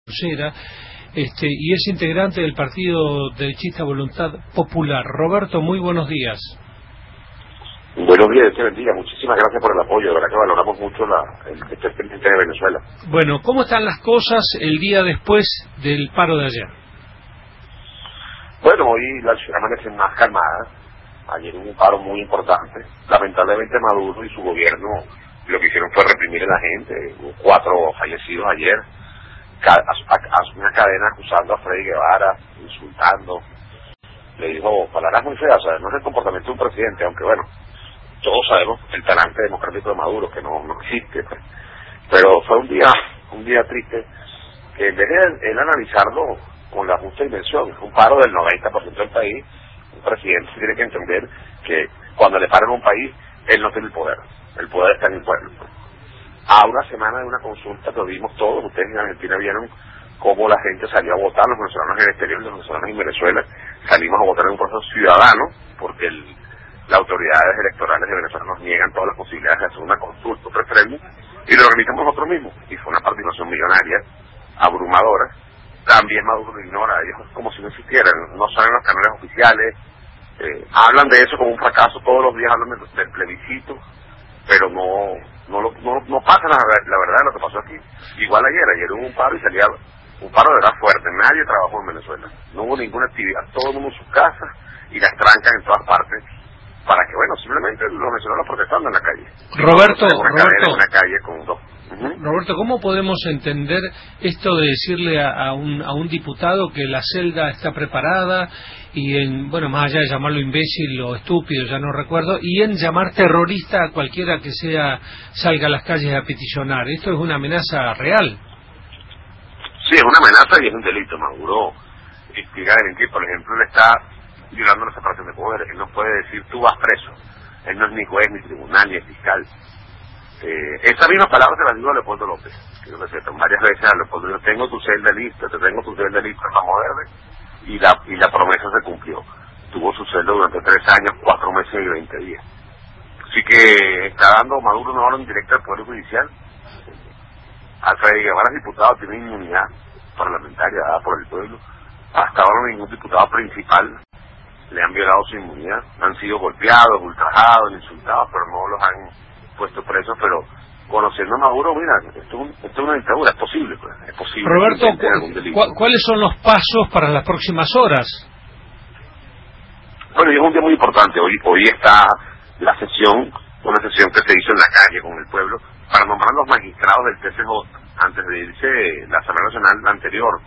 Cera, y es integrante del partido derechista Voluntad Popular. Roberto, muy buenos días. Buenos días, Dios te bendiga. Muchísimas gracias por el apoyo. De verdad que valoramos mucho el que esté pendiente de Venezuela. Bueno, ¿cómo están las cosas el día después del paro de ayer? Bueno, hoy la ciudad amanece más calmada. Ayer hubo un paro muy importante. Lamentablemente Maduro y su gobierno lo que hicieron fue reprimir a la gente. Hubo 4 fallecidos ayer. Una cadena acusando a Freddy Guevara, insultando. Le dijo palabras muy feas, ¿sabes? No es el comportamiento de un presidente, aunque bueno, todos sabemos el talante democrático de Maduro, que no existe, pues. Pero fue un día triste, que en vez de él analizarlo con la justa dimensión, un paro del 90% del país, un presidente tiene que entender que cuando le paran a un país, él no tiene el poder está en el pueblo. A una semana de una consulta que vimos todos, ustedes en Argentina vieron cómo la gente salió a votar, los venezolanos en el exterior, los venezolanos en Venezuela, salimos a votar en un proceso ciudadano, porque las autoridades electorales de Venezuela nos niegan todas las posibilidades de hacer una consulta, un referéndum, y lo organizamos nosotros mismos, y fue una participación millonaria, abrumadora. También Maduro lo ignora, ellos como si no existieran, no saben los canales oficiales, hablan de eso como un fracaso, todos los días hablan del plebiscito, pero no pasa la verdad de lo que pasó aquí. Igual ayer hubo un paro y salía un paro de verdad fuerte, nadie trabajó en Venezuela, no hubo ninguna actividad, todo el mundo en sus casas y las trancan en todas partes para que, bueno, simplemente los venezolanos protestando en la calle. Roberto, ¿cómo podemos entender esto de decirle a un diputado que la celda está preparada y bueno, más allá de llamarlo imbécil o estúpido, ya no recuerdo, y en llamar terrorista a cualquiera que salga a las calles a peticionar? Esto es una amenaza real. Sí, es una amenaza y es un delito. Maduro instiga a delinquir. Por ejemplo, él está violando la separación de poderes. Él no puede decir tú vas preso. Él no es ni juez, ni tribunal, ni fiscal. Esa misma palabra se la digo a Leopoldo López. Quiero que sepan varias veces a Leopoldo: yo tengo tu celda lista, te tengo tu celda lista, vamos a verle. Y la promesa se cumplió. Tuvo su celda durante 3 años, 4 meses y 20 días. Así que está dando Maduro una orden directa al Poder Judicial. Freddy Guevara, diputado, tiene inmunidad parlamentaria dada por el pueblo. Hasta ahora ningún diputado principal le han violado su inmunidad. Han sido golpeados, ultrajados, insultados, pero no los han puesto presos. Pero conociendo a Maduro, mira, esto es una dictadura, es posible, pues. Es posible. Roberto, ¿cuáles son los pasos para las próximas horas? Bueno, y es un día muy importante. Hoy está la sesión, una sesión que se hizo en la calle con el pueblo, para nombrar los magistrados del TCJ, antes de irse la Asamblea Nacional anterior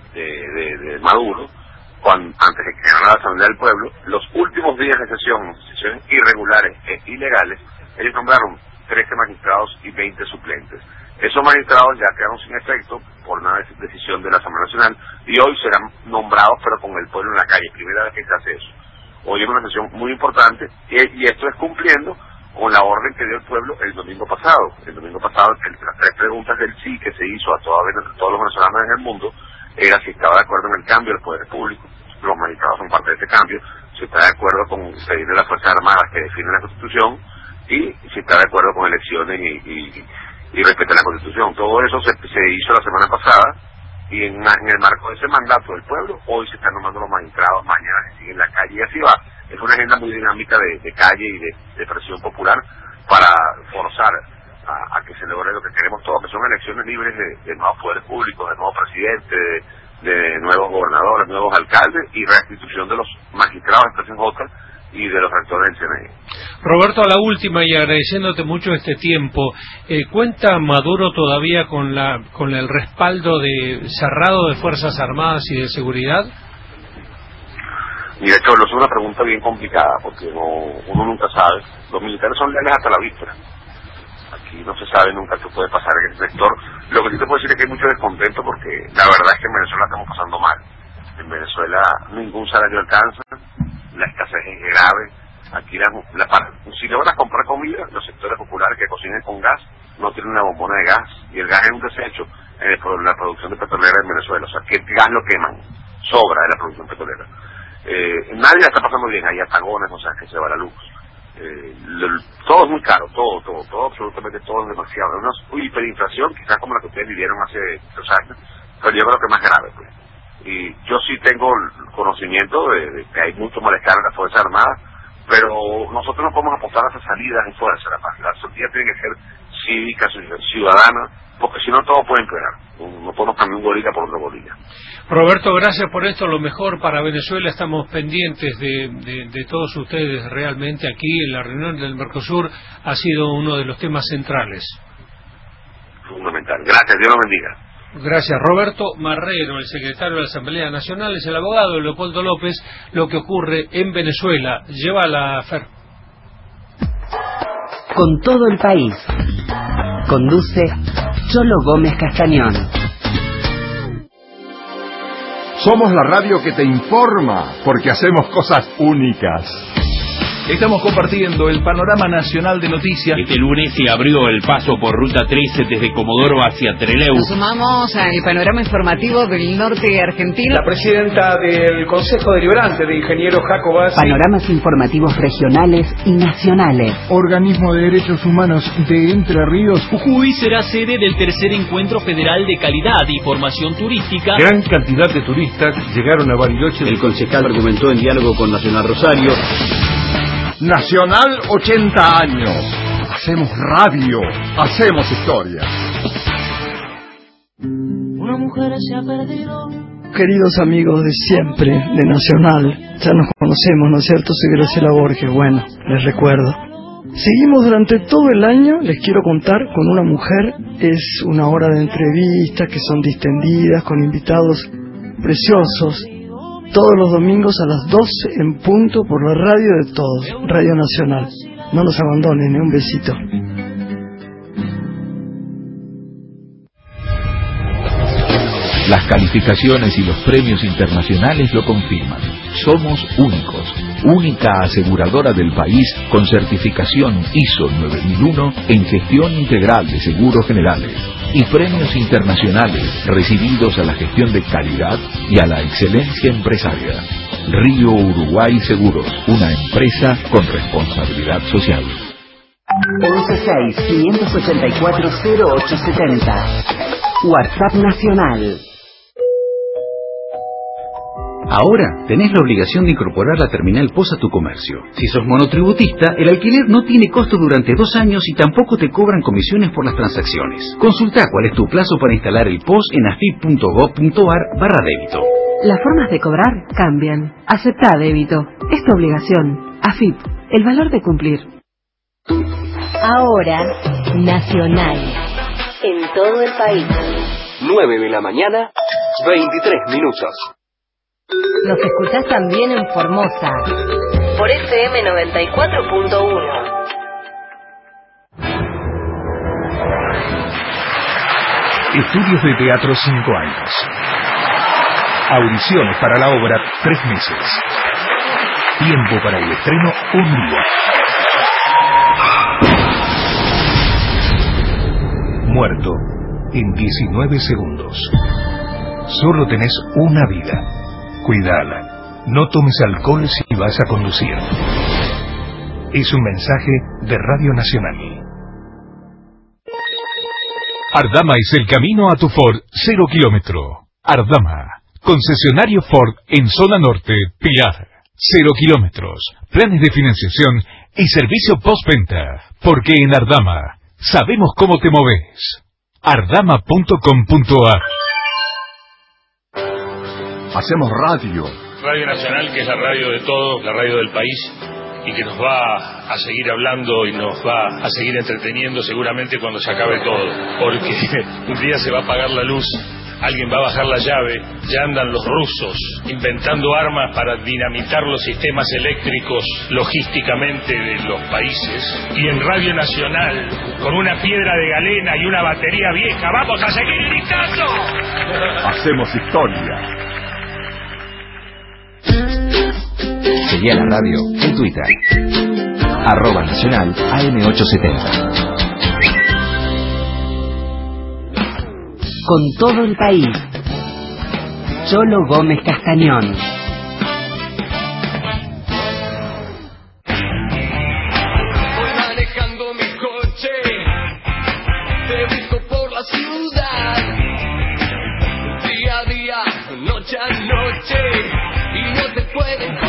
de Maduro, antes de que ganara la Asamblea del Pueblo. Los últimos días de sesiones irregulares e ilegales, ellos nombraron 13 magistrados y 20 suplentes. Esos magistrados ya quedaron sin efecto por una decisión de la Asamblea Nacional y hoy serán nombrados, pero con el pueblo en la calle. Primera vez que se hace eso. Hoy es una sesión muy importante y esto es cumpliendo con la orden que dio el pueblo el domingo pasado. El domingo pasado, las 3 preguntas del sí que se hizo a todos los venezolanos en el mundo era si estaba de acuerdo en el cambio del poder público. Los magistrados son parte de ese cambio. Si está de acuerdo con pedirle a las Fuerzas Armadas que definen la Constitución y si está de acuerdo con elecciones y respetar la Constitución. Todo eso se hizo la semana pasada y en el marco de ese mandato del pueblo, hoy se están nombrando los magistrados, mañana se sigue en la calle y así va. Es una agenda muy dinámica de calle y de presión popular para forzar a que se logre lo que queremos todos, que son elecciones libres de nuevos poderes públicos, de nuevos presidentes, de nuevos gobernadores, nuevos alcaldes y restitución de los magistrados del TCJ y de los rectores del CNI. Roberto, a la última y agradeciéndote mucho este tiempo, ¿cuenta Maduro todavía con el respaldo cerrado de Fuerzas Armadas y de Seguridad? Mira, Cholo, es una pregunta bien complicada porque uno nunca sabe. Los militares son leales hasta la víspera. Aquí no se sabe nunca qué puede pasar en el sector. Lo que sí te puedo decir es que hay mucho descontento porque la verdad es que en Venezuela estamos pasando mal. En Venezuela ningún salario alcanza, la escasez es grave. Aquí si logras comprar comida, los sectores populares que cocinan con gas no tienen una bombona de gas y el gas es un desecho en la producción de petrolera en Venezuela. O sea, que el gas lo queman, sobra de la producción petrolera. Nadie la está pasando bien, hay apagones, o sea, que se va la luz. Todo es muy caro, todo, absolutamente todo es demasiado. Una hiperinflación, quizás como la que ustedes vivieron hace 2 años, pero yo creo que más grave, pues. Y yo sí tengo el conocimiento de que hay mucho malestar en las Fuerzas Armadas, pero nosotros no podemos apostar a esa salida en Fuerzas Armadas. La salida tiene que ser cívica, ciudadana, porque si no todo puede empeorar. No podemos cambiar un gorila por otro gorila. Roberto, gracias por esto, lo mejor para Venezuela. Estamos pendientes de todos ustedes. Realmente aquí en la reunión del Mercosur ha sido uno de los temas centrales. Fundamental. Gracias, Dios lo bendiga. Gracias. Roberto Marrero, el secretario de la Asamblea Nacional, es el abogado de Leopoldo López. Lo que ocurre en Venezuela. Llévala, Fer. Con todo el país. Conduce Cholo Gómez Castañón. Somos la radio que te informa, porque hacemos cosas únicas. Estamos compartiendo el panorama nacional de noticias. Este lunes se abrió el paso por Ruta 13 desde Comodoro hacia Trelew. Nos sumamos al panorama informativo del norte argentino. La presidenta del Consejo Deliberante de Ingenieros Jacobas. Panoramas informativos regionales y nacionales. Organismo de Derechos Humanos de Entre Ríos. Jujuy será sede del tercer encuentro federal de calidad y formación turística. Gran cantidad de turistas llegaron a Bariloche. El concejal argumentó en diálogo con Nacional Rosario. Nacional 80 años. Hacemos radio, hacemos historia. Una mujer se ha perdido. Queridos amigos de siempre, de Nacional, ya nos conocemos, ¿no es cierto? Soy Graciela Borges, bueno, les recuerdo. Seguimos durante todo el año, les quiero contar, con una mujer. Es una hora de entrevistas que son distendidas, con invitados preciosos. Todos los domingos a las 12 en punto por la radio de todos, Radio Nacional. No nos abandonen, un besito. Las calificaciones y los premios internacionales lo confirman. Somos únicos, única aseguradora del país con certificación ISO 9001 en gestión integral de seguros generales y premios internacionales recibidos a la gestión de calidad y a la excelencia empresaria. Río Uruguay Seguros, una empresa con responsabilidad social. 116-584-0870. WhatsApp Nacional. Ahora tenés la obligación de incorporar la terminal POS a tu comercio. Si sos monotributista, el alquiler no tiene costo durante 2 años y tampoco te cobran comisiones por las transacciones. Consulta cuál es tu plazo para instalar el POS en afip.gov.ar/débito. Las formas de cobrar cambian. Aceptá débito. Es tu obligación. AFIP, el valor de cumplir. Ahora, Nacional. En todo el país. 9 de la mañana, 23 minutos. Nos escuchás también en Formosa, por FM 94.1. Estudios de teatro 5 años. Audiciones para la obra 3 meses. Tiempo para el estreno 1 día. Muerto en 19 segundos. Solo tenés una vida. Cuídala. No tomes alcohol si vas a conducir. Es un mensaje de Radio Nacional. Ardama es el camino a tu Ford 0 kilómetro. Ardama, concesionario Ford en zona norte, Pilar. 0 kilómetros, planes de financiación y servicio postventa. Porque en Ardama sabemos cómo te moves. Ardama.com.ar. Hacemos radio. Radio Nacional, que es la radio de todos, la radio del país, y que nos va a seguir hablando y nos va a seguir entreteniendo seguramente cuando se acabe todo. Porque un día se va a apagar la luz, alguien va a bajar la llave, ya andan los rusos inventando armas para dinamitar los sistemas eléctricos logísticamente de los países. Y en Radio Nacional, con una piedra de galena y una batería vieja, ¡vamos a seguir gritando! Hacemos historia. Seguí a la radio en Twitter. @Nacional AM870. Con todo el país. Cholo Gómez Castañón. Voy manejando mi coche, te busco por la ciudad. noche a noche y no te pueden